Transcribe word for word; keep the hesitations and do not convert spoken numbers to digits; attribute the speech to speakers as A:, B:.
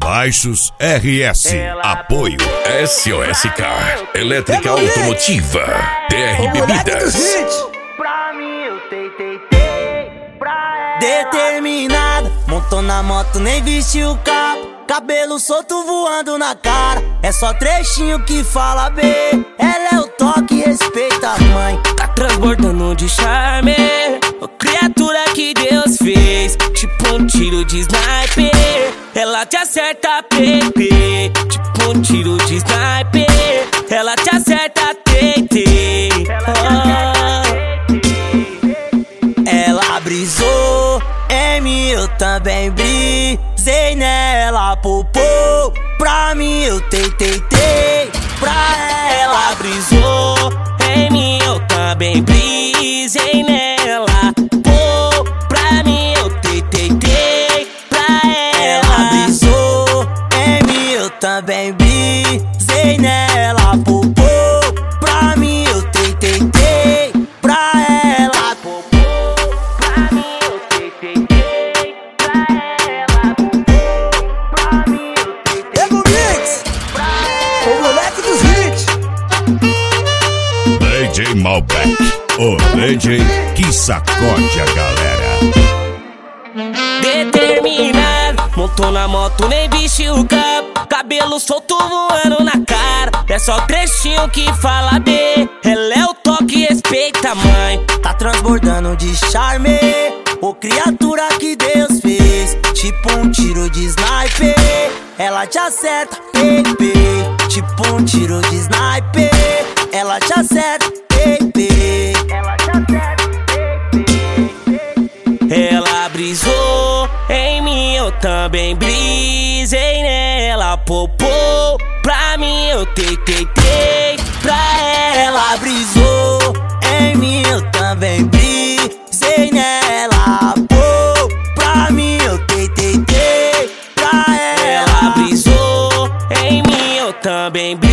A: Baixos R S. Apoio S O S Car, Elétrica Automotiva, D R Bebidas.
B: Pra mim eu tei, tei, tei, pra ela. Determinada, montou na moto, nem vestiu o cabo. Cabelo solto voando na cara. É só trechinho que fala B. Ela é o toque, respeita a mãe.
C: Tá transbordando de charme, ô criatura que Deus fez. Tipo um tiro de sniper, ela te acerta P P. Tipo um tiro de sniper, ela te acerta T T. Oh.
B: Ela brisou em mim, eu também brisei nela. Popô, pra mim eu tei, tei, tei, pra ela.
C: Brisou em mim, eu também brisei nela. Pô, pra mim eu tei, tei, tei, pra ela.
B: Ela brisou em mim, eu também brisei nela. Popô, pra mim eu tei, tei, tei, pra ela.
C: Popô, pra mim eu tei, tei, tei, pra ela. Popô, pra mim eu tei, tei,
B: Ego Mix, o moleque dos hits.
A: D J Malbec, o D J que sacode a galera.
C: Determinado, montou na moto, nem vestiu o cabo. Cabelo solto voando na cara. É só trechinho que fala B. Ela é o toque, respeita a mãe.
B: Tá transbordando de charme, ô criatura que Deus fez. Tipo um tiro de sniper, ela te acerta, baby. Tipo um tiro de sniper, ela te acerta, baby. Ela te acerta, baby.
C: Ela brisou em mim, eu também brisei nela. Popô, pra mim eu tei, tei, tei, pra ela.
B: Ela brisou em mim, eu também brisei nela. Pô, pra mim eu tei, tei, tei, pra ela.
C: Ela brisou em mim, eu também